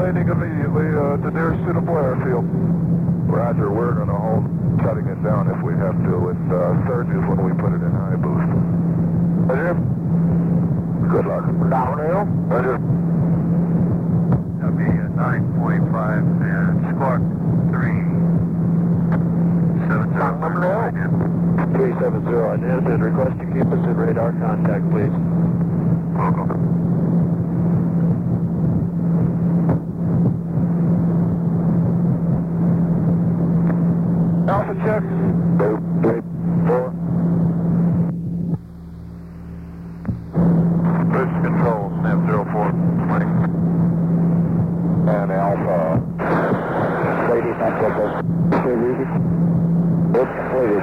landing immediately to nearest suitable airfield. Roger, we're going to hold shutting it down if we have to. It surges when we put it in high boost. Roger. Good luck. Downhill. Roger. That'll be 945 and squawk 370. Number 370 on this and request you keep us in radar contact, please. Local. Alpha check. 2, 3, 4. Bridge control, snap 04, 20. And Alpha. Ladies and gentlemen. It's completed.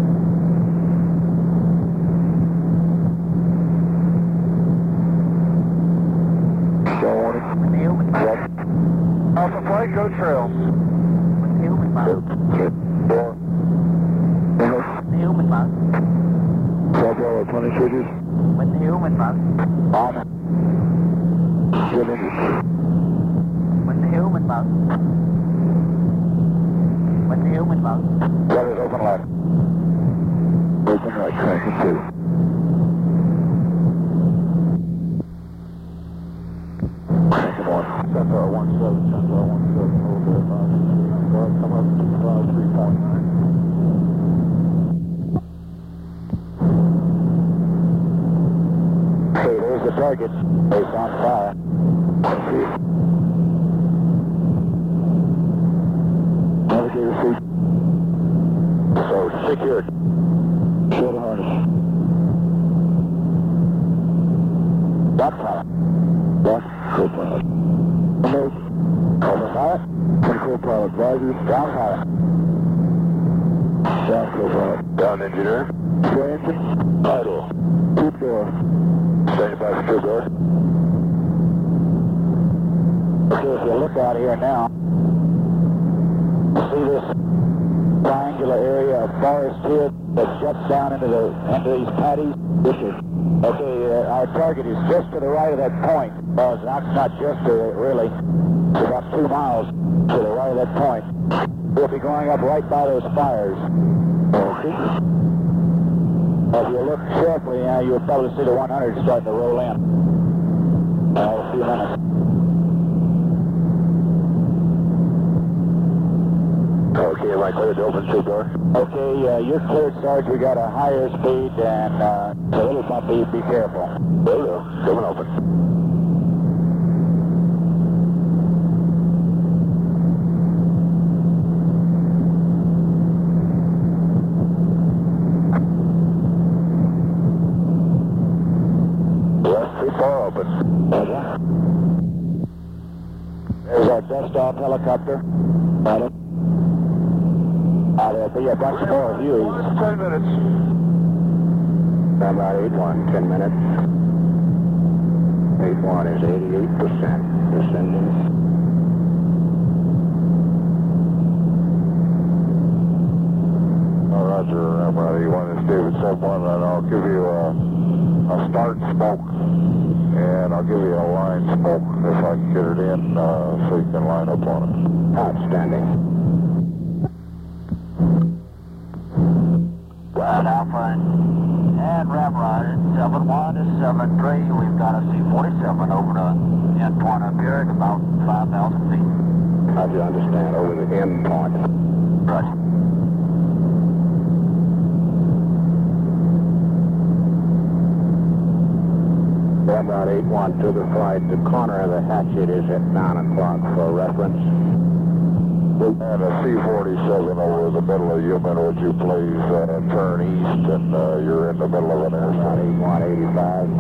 Show warning. Yes. Alpha flight, go trail. 2, 3, 4. Human mouth. Bravo 20 switches. With the human mouth. On. Good engine. With the human mouth. With the human mouth. Letters open left. Open right, tracking 2. Tracking 1. Centaur 17, Centaur 17, hold there, 5, come up to 3.9. Okay, there's the target. Base on fire. Navigator seat. So secured. Shoulder harness. Lock fire. Lock co-pilot. Remote. Over fire. Co-pilot risers. Down fire. Down co-pilot. Down engineer. Spray engine. Idle. Keep door. Standing by secure door. Okay, if you look out here now, see this triangular area of forest here that juts down into these paddies? This is. Okay, our target is just to the right of that point. Well, it's not just to it, really. It's about 2 miles to the right of that point. We'll be going up right by those fires. Okay. If you look sharply, you'll probably see the 100 starting to roll in. A few minutes. Okay, am I clear to open suit door? Okay, you're cleared, Sarge. We got a higher speed and it's a little bumpy. Be careful. Will do. Coming open. West 3-4 open. Okay. There's our dust-off helicopter. Got it. There'll be a bunch more of you. 10 minutes. About 8-1, 10 minutes. 8-1 is 88%. Descending. Roger, about 81 is David Sub 1, and I'll give you a start smoke, and I'll give you a line smoke if I can get it in so you can line up on it. Outstanding. Well, Alpha and Ramrod, 71 to 73. We've got a C-47 over the end point up here at about 5,000 feet. How'd you understand? Over the end point. Roger. About 8-1 to the flight. The corner of the hatchet is at 9 o'clock for reference. And a C-47 over the middle of you, would you please turn east, and you're in the middle of an airspace. 8185.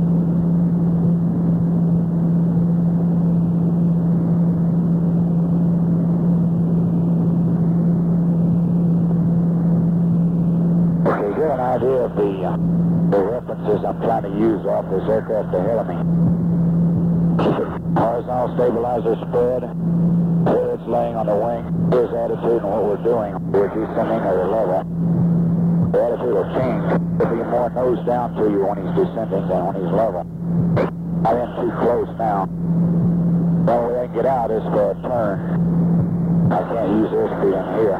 Okay, get an idea of the references I'm trying to use off this aircraft ahead of me. Horizontal stabilizer spread. Here it's laying on the wing. Here's attitude and what we're doing. We're descending at a level. The attitude will change. It'll be more nose down to you when he's descending than when he's level. I'm in too close now. The only way I can get out is for a turn. I can't use airspeed in here.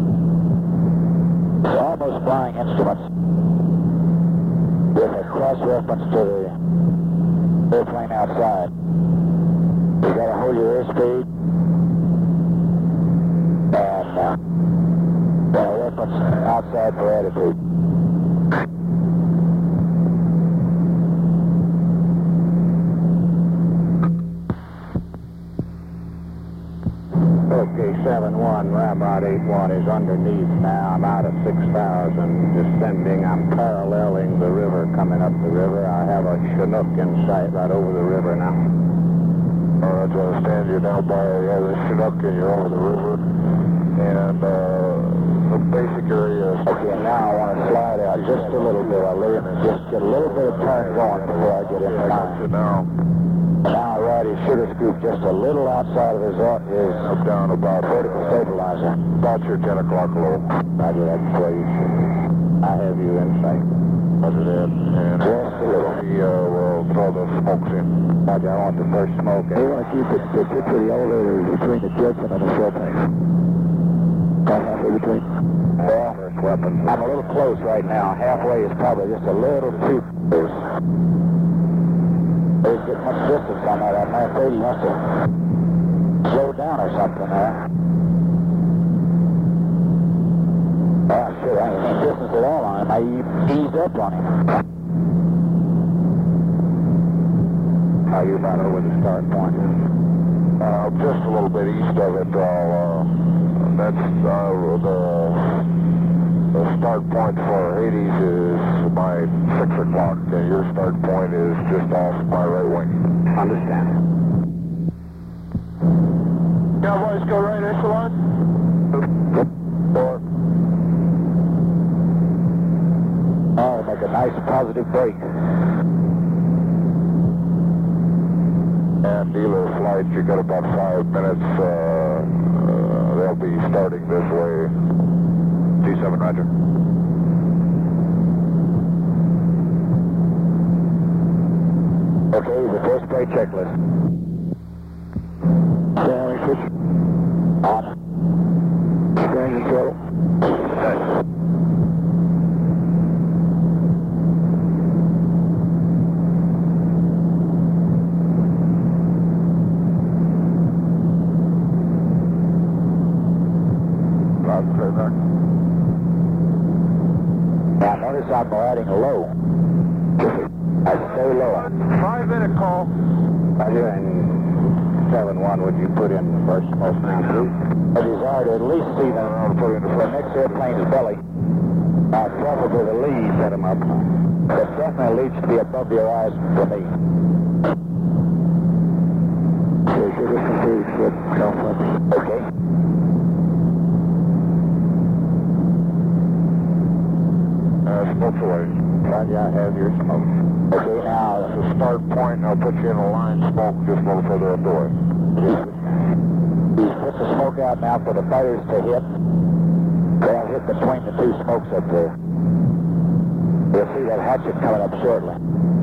It's almost flying instruments with a cross-reference to the airplane outside. You gotta hold your airspeed and reference outside for attitude. Okay, 7-1, Ramrod 8-1 is underneath now. I'm out at 6,000, descending. I'm paralleling the river, coming up the river. I have a Chinook in sight right over the river now. All right, so I understand you're down by the Chinook and you're over the river. And the basic area is... Okay, now I want to slide out just a little bit. I'll leave and just get a little bit of turn going before I get in line. Now Now right, his sugar scoop just a little outside of his up down about vertical stabilizer. about your 10 o'clock low. Roger that, please. I have you in sight. Roger that. And Just a little. we'll throw the smokes in. Roger, I want the first smoke. You want to keep the tip of the elevator between the Jetson and the showplane. Halfway between. Well, First weapons. I'm a little close right now. Halfway is probably just a little too close. They didn't get much distance on that. I'm afraid he must have slowed down or something there. Oh, sure, I ain't any distance at all on him. I eased up on him. Are you about over the start point? Just a little bit east of it. That's the start point for Hades is by 6 o'clock, and your start point is just off my right wing. Understand. Cowboys, go right, Echelon. Oh, make a nice positive break. And dealer flight, you got about 5 minutes. They'll be starting this way. T7, roger. Okay, the first plate checklist. Steering switch. On. Steering control. Set. Now notice I'm riding low. I stay low. 5-minute call. Roger, and 7-1, would you put in the first smoke now, please? I desire to at least see the next airplane's belly. Preferably the lead. Set them up. But definitely leads to be above the horizon for me. Okay, so this is good complex. Okay. Smokes away. Roger, I have your smoke. Okay, now That's the start point, and I'll put you in a line smoke just a little further up the way. he's put the smoke out now for the fighters to hit. They'll hit between the two smokes up there. You'll see that hatchet coming up shortly.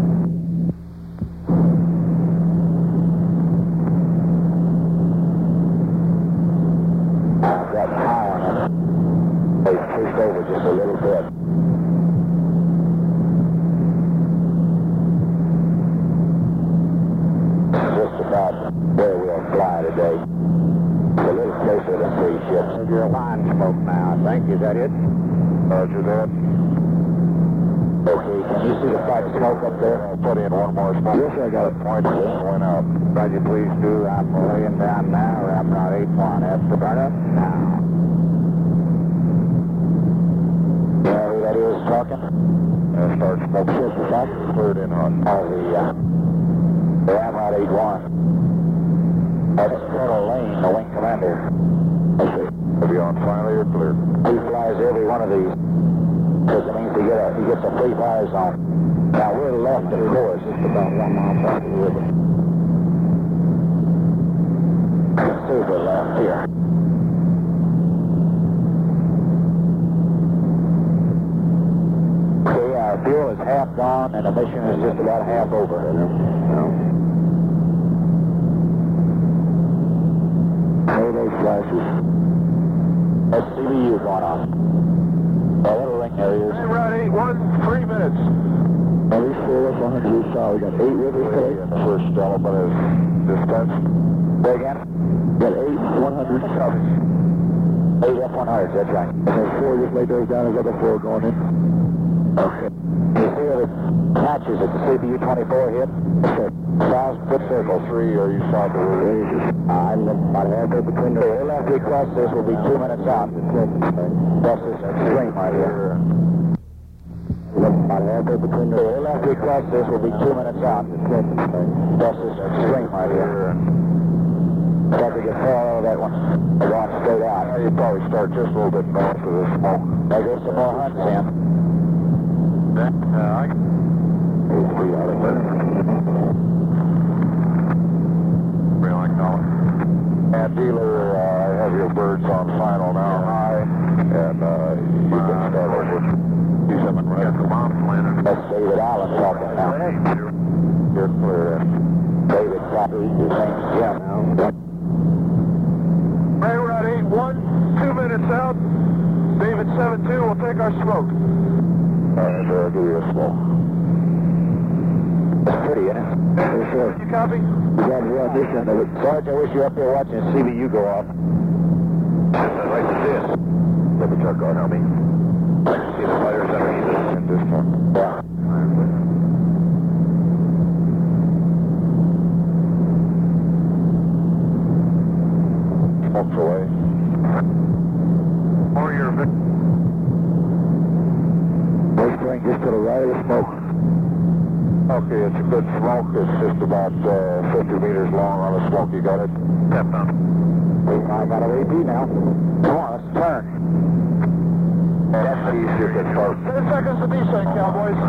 I've gotten high on it. They've pushed over just a little bit. Just about where we'll fly today. It's a little closer than 3 ships. There's your line smoke now, I think. Is that it? Roger that. Okay, can you see the fight smoke up there? I'll put in one more smoke. Yes, I got it. Point going out. Roger, please do. I'm laying down now. Ramrod 8-1. That's the burn up now. You know who that is talking? Start smoke. Yes, the back. Cleared in hot. Oh, the Ramrod 8-1. That's Colonel Lane, the wing commander. Okay. Are you on finally or cleared? He flies every one of these. Because it means he gets a free fire zone. Now we're left, of course. Just about 1 mile south of the river. Super left here. Okay, our fuel is half gone and the mission is just about half over. those flashes. That's CBU going on. Oh, little ring there he is. Hey, Route 81, 3 minutes. At least 4 up 100 we saw. We got 8 rivers today. The first element is distance. Say again? Got 8 100. 8 F100s, that's right. And there's 4 just laid those down, there's other 4 going in. Okay. You see where the patches at the CBU 24 hit? 1,000-foot circle. 3, are you south of the ranges? I'm about halfway between the... The left we cross this will be 2 minutes out. Cross this stream right here. About halfway between the... The left we cross this will be 2 minutes out. Cross this stream right here. Got to get parallel to that one. They're going straight out. You probably start just a little bit north of this smoke. There goes some more hunts in. I can... And dealer, I have your birds on final now. High. And you can start over. That's David Allen talking now. You're clear. David copy. His name's Jim now. Hey, Route 81, 2 minutes out. David 7-2 will take our smoke. Alright, I'll give you a smoke. That's pretty, isn't it? Yes, sir. You copy? You got to run this end of it. Sarge, I wish you were up there watching CBU go off. I'd like to see it. Let the truck go, help me. I'd like to see the fighters underneath us in this truck. Yeah. Smoke's away. Or your victim. First ring just to the right of the smoke. Okay, it's a good smoke. It's just about 50 meters long on the smoke. You got it? Step down. I got a AP now. Come on, let's turn. That's easier to start. 10 seconds to be safe, Cowboys.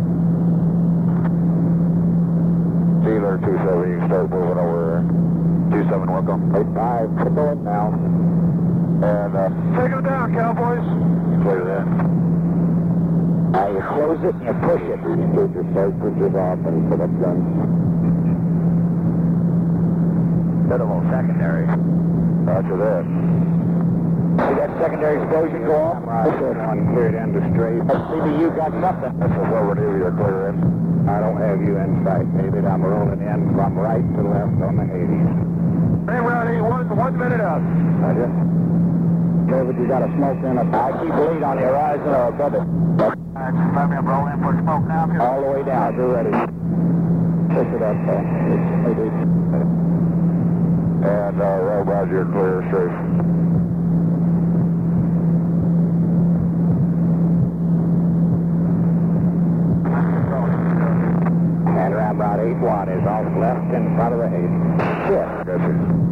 Dealer 27, you can start moving over. 27, welcome. 85, keep going now. And take them down, Cowboys. Clear that. Now you close it and you push it. You take your start switches off and put up guns. Minimal secondary. Roger that. See that secondary explosion go off? Right, one cleared end to straight. CBU got something. That's a forward area clear in. I don't have you in sight, David. I'm rolling in from right to left on the Hades. Hey, Route 81, 1 minute out. Roger. David, you got a smoke in it. I keep lead on the horizon or above it. Let me roll in for smoke now. All the way down. You're ready. Push it up, maybe. And Roger, you're clear, safe. And around about 81 is off left in front of the Hades. Shit. Gotcha.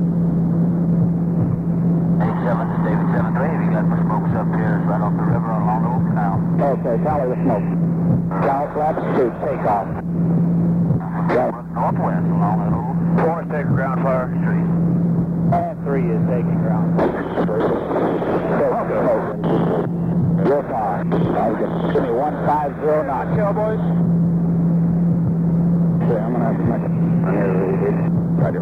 87 to David 7-3. We got the smokes up here. It's right off the river along the old canal. Okay, tally the smoke. South flaps 2, take off. Northwest along that old 4 is taking ground fire. street. And 3 is taking ground. You're fine. Give me 150 knots. Cowboys. Okay, I'm going to have to make it. Roger.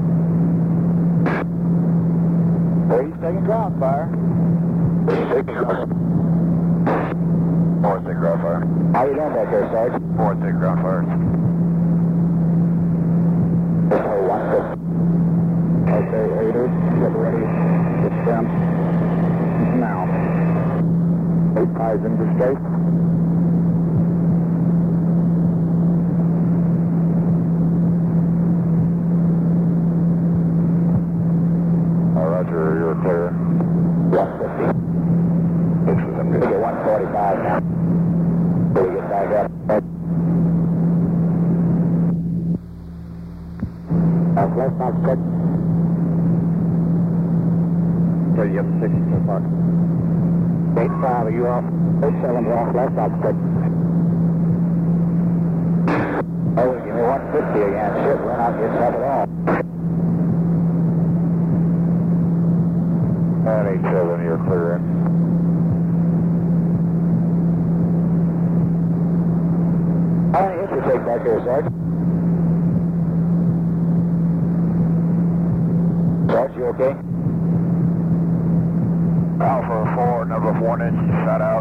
3's taking ground fire. 4 is taking ground fire. How you doing back there, Sarge? 4 is taking ground fire. Oh, 150. Okay, Raiders, get ready. It's them. Now. 85's into straight. Roger, you're clear. 150. This is them. We get 145 now. So we get back up. Left off check. So you have 60 so far. 85, are you off? 87's off, left off check. Oh, give me 150 again. Shit, we're not getting up at all. And 87, you're clear in. How many hits you take back here, Sarge? Sarge, you okay? off 1 inch, shot out.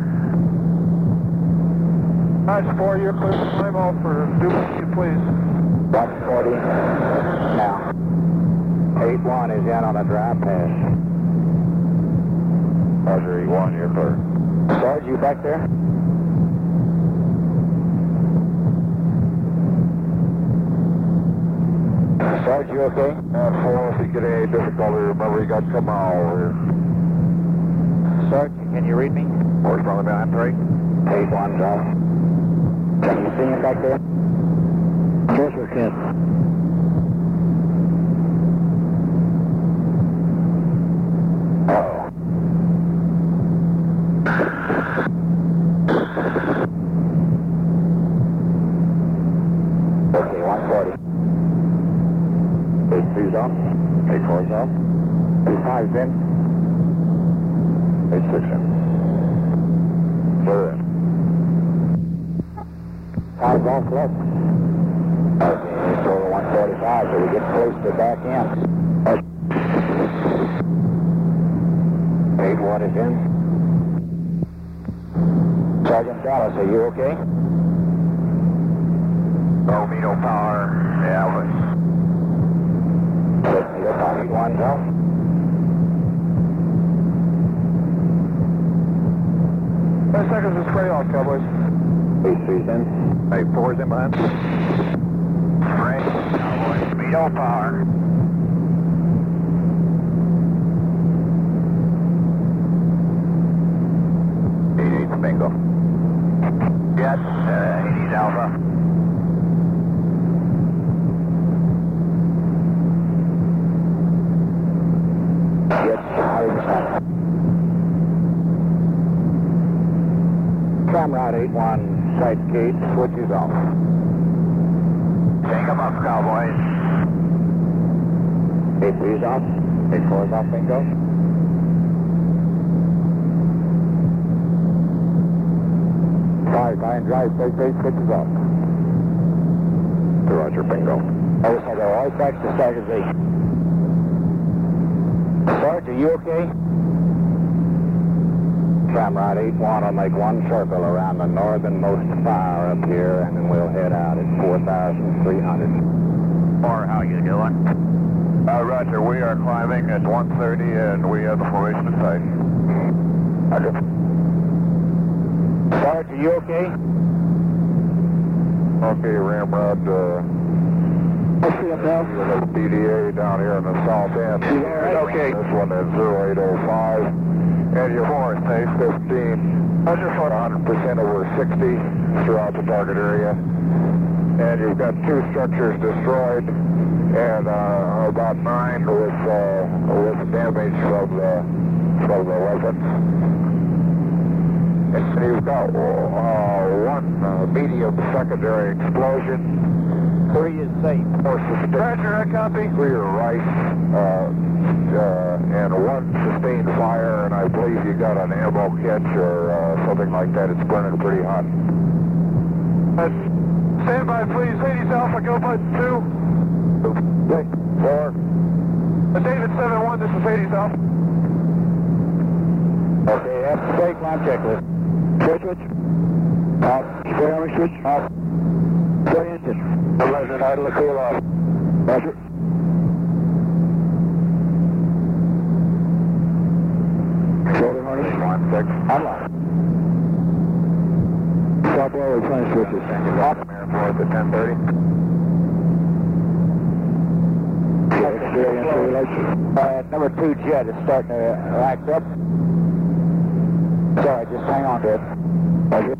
That's 4, you're clear to climb off for duplicate, please. 140 now. 81 is in on a dry pass. Roger, 81, you're clear. Sarge, you back there? Sarge, you okay? 4, if you get any difficulty, remember you got to come out over here. Sarge, can you read me? Where's probably behind 3? 81's off. Can you see him back there? Yes, we can. Uh-oh. Okay, 140. 83's off. 84's off. 85's in. 86 in. Clear in. 5's off left. Okay, it's over 145, so we get close to back end. 81 is in. Sergeant Dallas, are you okay? No, me no power. Yeah, but... 81's off. 10 seconds to spray off, Cowboys. 83's in. 84's in behind. Right, Cowboys, me no power. 88's bingo. Yes, 80's alpha. Yes, 100%. Comrade 81, sight gate, switches off. Take 'em up, Cowboys. 83's off. 84's off, bingo. Fine, drive, straight, switches off. Roger, bingo. I wish I go right back to Stagger Z. Sarge, are you okay? Comrade 81 will make one circle around the northernmost fire up here, and then we'll head out at 4,300. Or how you doing? Roger, we are climbing at 130 and we have the formation in sight. Roger. Sarge, are you okay? Okay, Ramrod, I see him now. the DDA down here in the south end. You all right? Okay. This one is 0805. And your force safe 15. Measure foot 100% over 60 throughout the target area. And you've got 2 structures destroyed and about 9 with damage from the weapons. And you've got 1 medium secondary explosion. 3 is safe. Roger, I copy. Clear right, and 1 sustained fire, and I believe you got an ammo catch or something like that. It's burning pretty hot. Stand by, please. 80's Alpha, go button 2. 4. David 7-1, this is 80's Alpha. Okay, that's the brake line checklist. Switch. Off. Spray armor switch. Off. Spray engine. Pleasant idle to cool off. Roger. Shoulder harness. 1-6. Unlock. Stop all replenishment switches. Off. Airport at 10:30. Number 2 jet is starting to act up. Sorry, just hang on to it. Roger.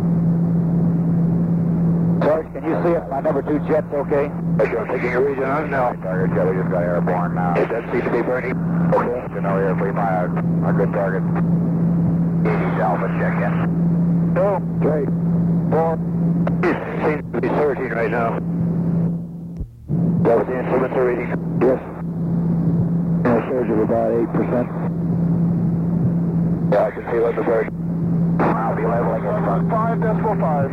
Sarge, can you see if my number 2 jet's okay? You're taking a region on now. Target jet, we just got airborne now. It does seem to be burning. Okay. You know, here, free fire. A good target. 80's Alpha, check in. 2, 3, 4. Seems to be 13 right now. That was the instruments are reading? Yes. And a surge of about 8%. Yeah, I can see what the bird. I'll be leveling it from 5.5.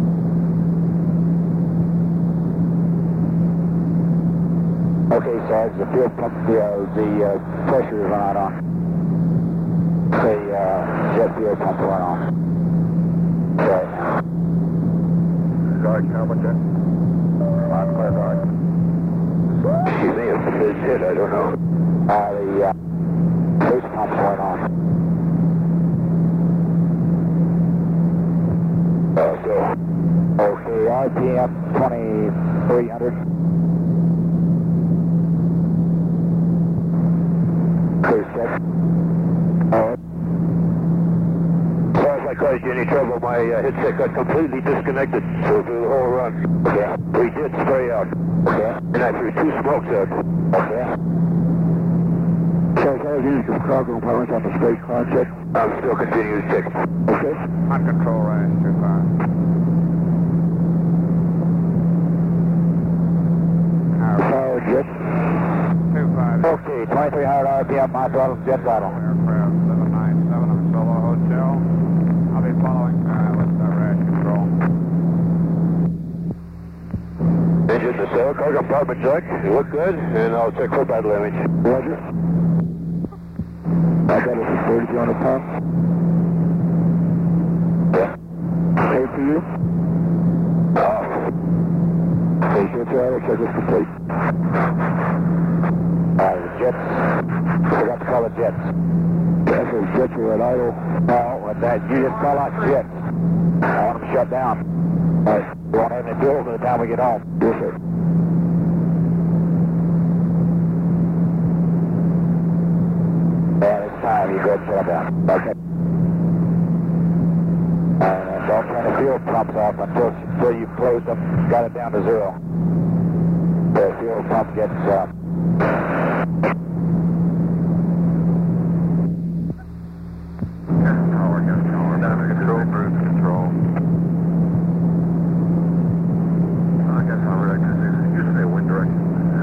Okay, Sarge. the fuel pump, the pressure is not on. The jet fuel pump went on. Right now. Guard, how about that? I'm clear, guard. Excuse me, if it's hit, I don't know. The boost pump went on. So. Okay, RPM 2300. Cruise check. Sorry if I caused you any trouble. My headset got completely disconnected through the whole run. Okay. We did spray out. Okay. And I threw 2 smokes out. Okay. So, I was from cargo compartments on the space concept. I'm still continuing to check. Okay. On control, Ryan, 25. Power jet. 25. Okay, 2300 RPM, my throttle, jet throttle. Aircraft 797 on Solo Hotel. I'll be following with rash control. Engine to sail, cargo compartment check. You look good, and I'll check for battle damage. Roger. I got it for 3200 pounds. Yeah. Okay for you? Okay, jet throttle, check is complete. The jets, forgot to call it jets. Yes, those jets are at idle. No, with that, you just call out jets. I want them shut down. All right. We won't have any fuel by the time we get home. Yes, sir. And it's time you go ahead and shut them down. Okay. And don't turn the fuel pumps off until you've closed them, got it down to 0. The fuel pump gets Control, cruise control. I guess I'll recognize it. Usually a wind direction.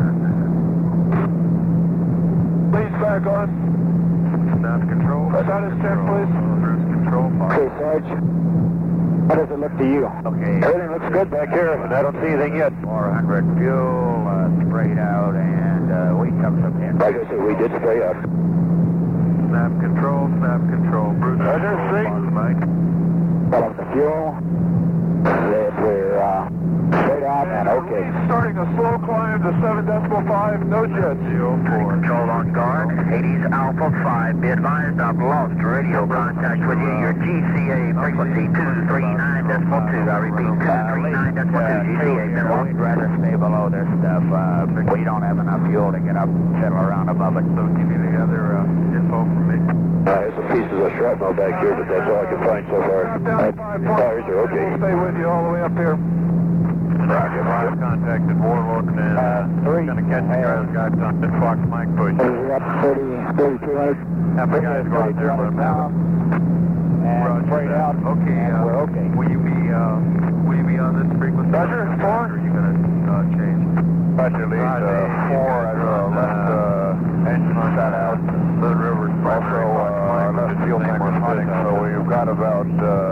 Leads back on. Status control. Status 10, please. Cruise control. Okay, Sarge. How does it look to you? Okay. Everything looks good back here, and I don't see anything yet. 400 fuel, sprayed out, and we took some hits. Like I said, we did spray out. Snap control, Bruce. Roger, three. Follow the fuel. We're straight out and okay. Starting a slow climb to 7.5, no jets. 04. Control on guard. Hades Alpha 5. Be advised I've lost radio contact with you. Your GCA frequency 239.2. I repeat, 239.2 GCA. Been lost. We'd rather stay below this stuff. We don't have enough fuel to get up, settle around above it. So give me the other info from me. There's some pieces of shrapnel back here, but that's all I can find so far. Tires are okay. We'll stay with you all the way up here. Roger, I've contacted Warlord and three. going to catch the ground guys on the Fox Mike push. We're up 3,200. Have the guys go out there and let them have it. And sprayed out. Okay, and we're okay. Will you be on this frequency? Roger, 4. Or are you going to change? Roger, lead 4. I left engine on that out. The river's also left fuel tank was hunting, so we've got about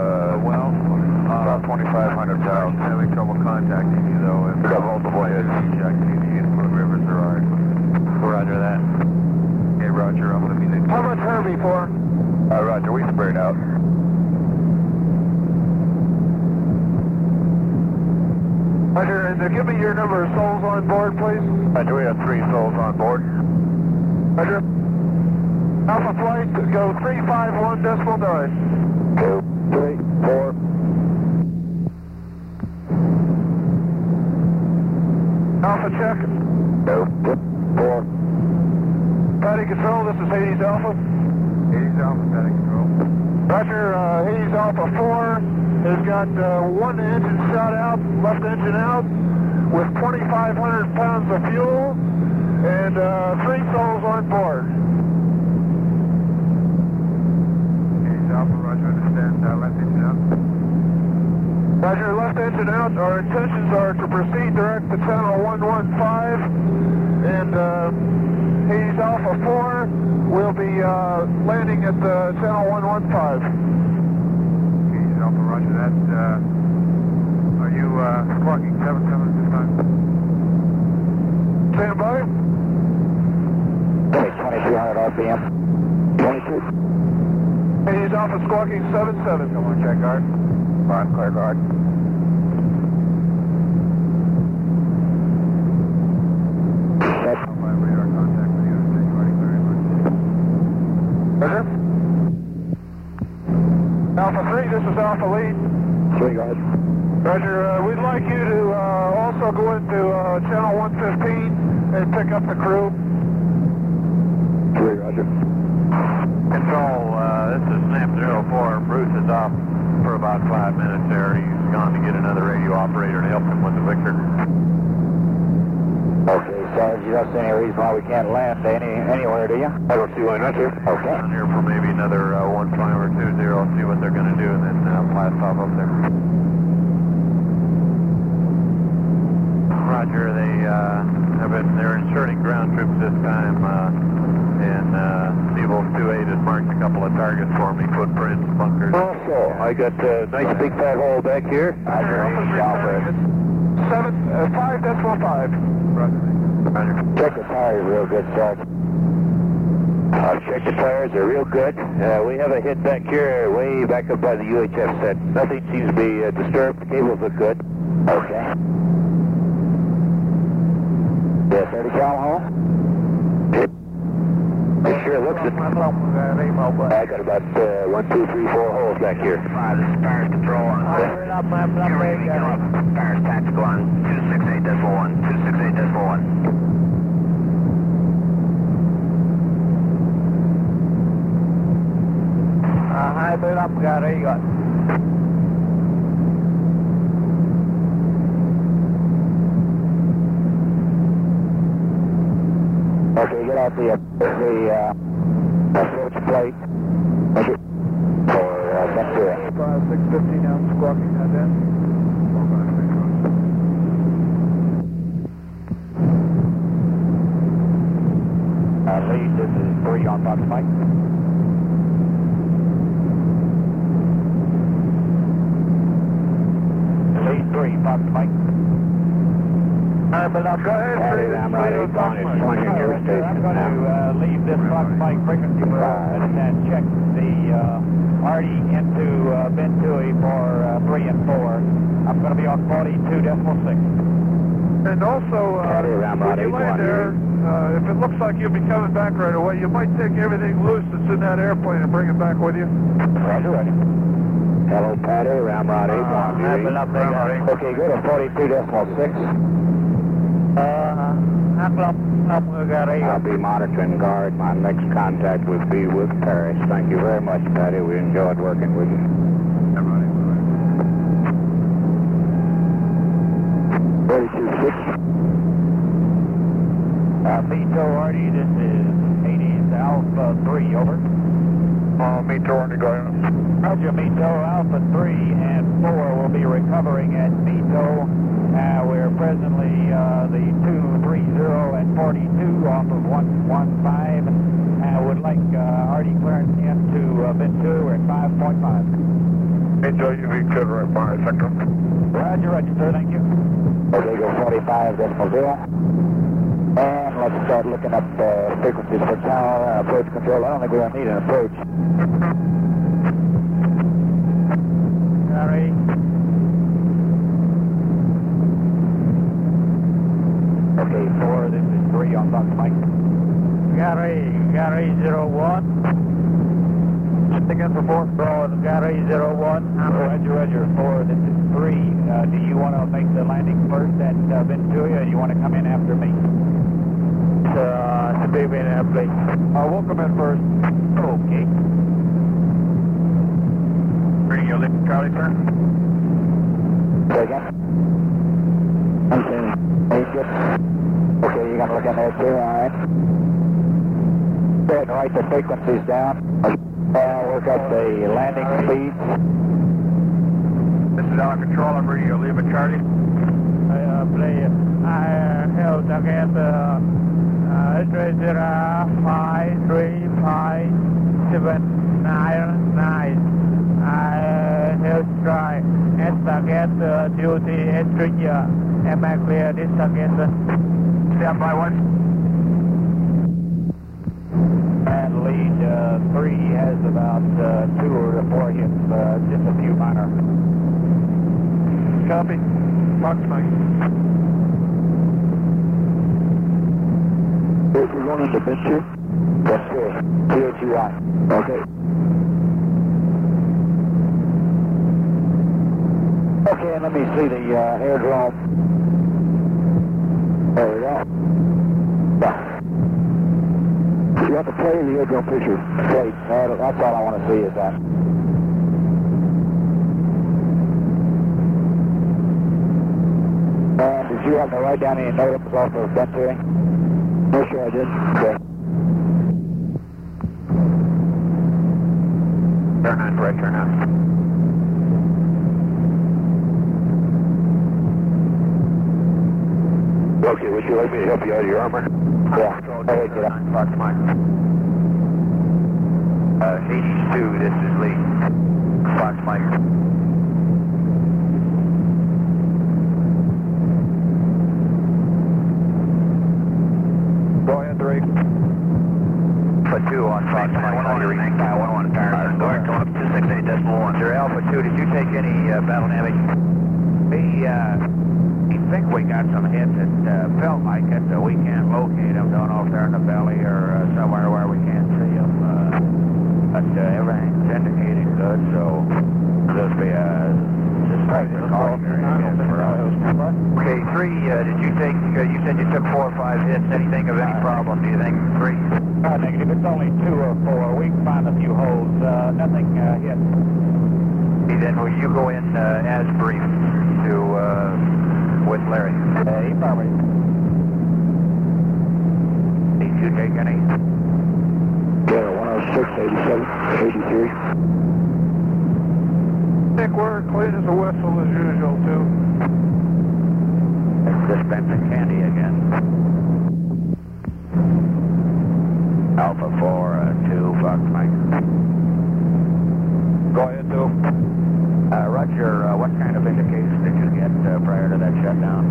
2,500 pounds. Having trouble contacting you though. We've got multiple hits. Check the input rivers are alright. Roger that. Okay, Roger, I'm going to be the... How much Herbie for? Roger, we sprayed out. Roger, and give me your number of souls on board, please. Roger, we have 3 souls on board. Roger. Alpha flight, go 351.9. 2, 3, 4. Alpha check. 2, 4. Patty control, this is Hades Alpha. Hades Alpha, static control. Roger, Hades Alpha 4 has got one engine shot out, left engine out, with 2,500 pounds of fuel, and 3 souls on board. Hades Alpha, Roger, understand, left engine out. Roger, left engine out. Our intentions are to proceed direct to channel 115, and Hades Alpha 4 will be landing at channel 115. Hades Alpha, Roger, that, are you squawking 77 this time? Stand by. RPM. 22. He's Alpha squawking 77. Come on, check guard. Fine, clear guard. My radar contact with you. Thank you very much. Roger. Alpha 3, this is Alpha Lead. 3 guard. Roger, we'd like you to also go into channel 115 and pick up the crew. 3 roger. Control, this is Snap 04. Bruce is off for about 5 minutes there. He's gone to get another radio operator to help him with the Victor. Okay, Sarge, you don't see any reason why we can't land anywhere, do you? I don't see why not, sir. Okay. Down here for maybe another 15 or 20, see what they're going to do, and then blast off up there. Roger, they're inserting ground troops this time, and Evo 28 has marked a couple of targets for me, footprints, bunkers. Also, I got a nice big fat hole back here. Roger, 5.5. Roger. check the tires real good, Sarge. I've checked the tires, they're real good. We have a hit back here, way back up by the UHF set. Nothing seems to be disturbed. The cables look good. Okay. Yeah, 30 cal hole? It sure looks it. I got about 1, 2, 3, 4 holes back here. 5, this is Paris Control on Paris Tactical on 268.1, 268.1. Hai tới 5 gà đây rồi. Okay, get out the approach plate. Make it for Ventura. 615 out squawking that in. Lead, this is 3 on Fox Mike. Lead 3, Fox Mike. But I'll go ahead and Patty, I'm right 8 on it. Join your nearest station. I'm going to leave this Fox Mike frequency and check the Artie into Venturi for 3 and 4. I'm going to be on 42.6. And also, when you land there, if it looks like you'll be coming back right away, you might take everything loose that's in that airplane and bring it back with you. Roger, roger. Hello, Patty, Ramrod 8-1. Okay, go to 42.6. I'll be monitoring guard. My next contact would be with Paris. Thank you very much, Patty. We enjoyed working with you. 42.6. Mito Artie, this is Hades Alpha 3, over. Mito Artie, go ahead. Roger, Mito Alpha 3 and 4 will be recovering at Mito. We're presently the 230 and 42 off of 115. Would like Artie clearance into Ventura. We're at 5.5. Mito, you be good right by sector. Roger, roger, sir, thank you. Okay, go 45.0. And let's start looking up frequencies for tower and approach control. I don't think we're going to need an approach. Sorry. Okay, 4, this is 3 on Fox Mike. Gary 01. Again for 4. Gary 01. Roger, 4, this is 3. Do you want to make the landing first at Ventura, or do you want to come in after me? Please. We'll come in first. Okay. Radio Lift Charlie, sir. Say again. Okay. Okay, you're going to look in there too, all right. Go ahead and write the frequencies down. Work up the landing speed. This is our control on Radio Lima Charlie. I held again the 3053579. I held try and again the duty Estrigia. Am I clear this again? Stand by 1. And lead 3 has about 2 or 4 hits, just a few minor. Copy. Fox Mike. We're going into bit 2? That's good. THUI. Okay. Okay, let me see the airdrome. There we go. Yeah. You have to play the airdrome picture. Play. That's all I want to see is that. And did you have to write down any notes off of Venturi? No, sure I did. Okay. Turn on, right, turn on. Okay, would you like me to help you out of your armor? Yeah. Hey, get up. Fox Mike. 82, this is Lee. Fox Mike. Go ahead, 3. Alpha 2 on Fox Mike. 111, 11, turn. Guard, come up to 68.1. Sir, Alpha 2, did you take any battle damage? We think we got some hits. It felt like it. We can't locate them. Don't know if they're in the belly or somewhere where we can't see them. But everything's indicating good, so there'll be a suspected cautionary hit for us. Okay, 3, did you take, you said you took 4 or 5 hits. Anything of any problem, do you think? 3? Negative. It's only 2 or 4. We can find a few holes. Nothing hit. Okay, then will you go in as briefed to, with Larry? He probably. Did you take any? Yeah, 106, 87, 83. I think we're clean as a whistle as usual, too. It's dispensing candy again. Alpha 4, 2, Fox Mike. Go ahead, 2. Roger, what kind of indication did you get prior to that shutdown?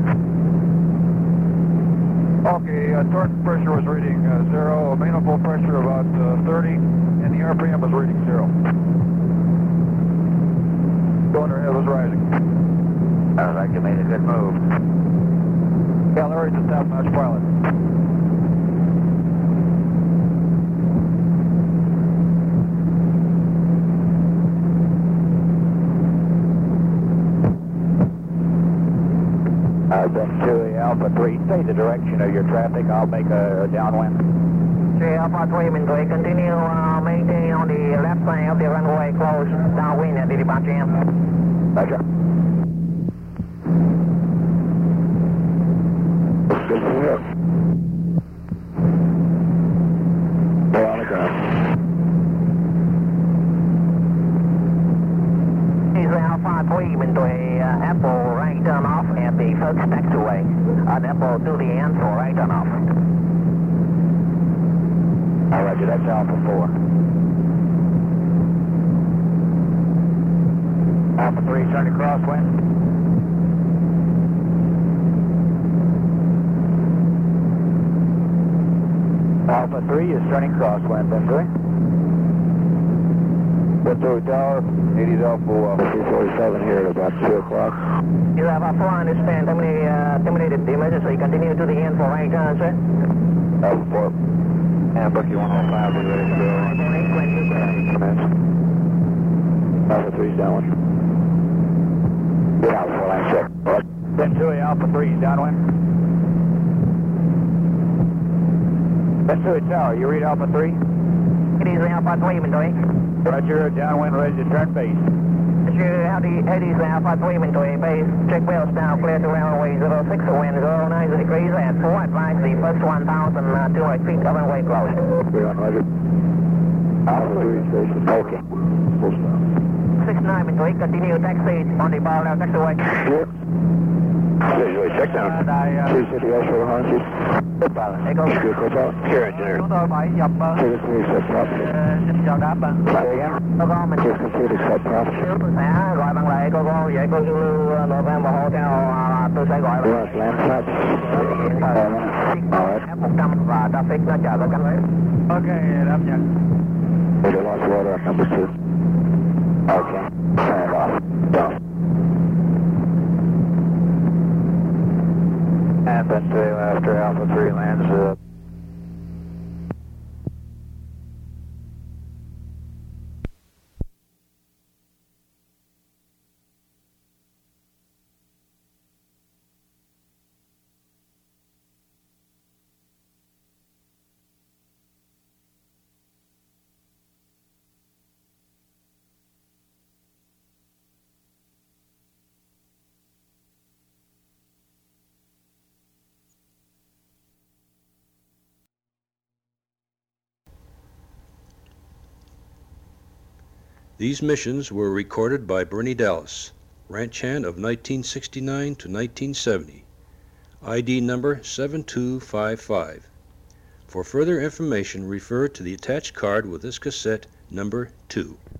Okay, torque pressure was reading 0, manifold pressure about 30, and the RPM was reading 0. Cylinder head was rising. Sounds like you made a good move. Yeah, Larry's a top-notch pilot. Venturi, Alpha 3, stay the direction of your traffic. I'll make a downwind. Okay, Alpha 3, Venturi, continue maintaining on the left side of the runway, close downwind at the departure jam. Roger. Good for you. We're on the ground. Is Alpha 3, Venturi, Apple right turn off at the first taxiway. Apple to the end for right turn off. All right, that's Alpha 4. Alpha 3, turning crosswind. Alpha 3 is turning crosswind, Venturi. Venturi Tower, 80's Alpha 347 here at about 2 o'clock. You have Alpha 4, understand, terminated the emergency, continue to the end for right turn, sir. Alpha 4. And Bucky 105, be ready to go. Commence. Alpha 3's downwind. Yeah, Alpha 4, line check. Venturi, Alpha 3's downwind. Venturi Tower, you read Alpha 3? It is Alpha 3, Venturi. Roger, downwind, ready to turn base. Sure, how do you, it is Alpha 3, Venturi, base. Check wheels down, clear to runway 06, wind 09 degrees at 4, advise the first 1,200 feet of runway closed. We're on, Roger. Alpha 3 station. Okay. Full stop. 69, Venturi, continue taxi on the parallel taxiway. Sure. Visually check down. 350 also behind you. Echo. Good copilot. Here, engineer. Chúng tôi phải dập Take it please, set property. xin chào đáp. Say again. Echo, mình Just completed set property. tôi sẽ gọi bằng lời Echo, vậy cô Zulu nộp em vào hotel, tôi sẽ gọi Yes, land touch. Alright. F100 và traffic nó chờ có cánh. Ok, đáp nhận. Radio lost water, number 2. Okay. Turn it off. Down. And then today after Alpha 3 lands, These missions were recorded by Bernie Dallas, ranch hand of 1969 to 1970, ID number 7255. For further information, refer to the attached card with this cassette number 2.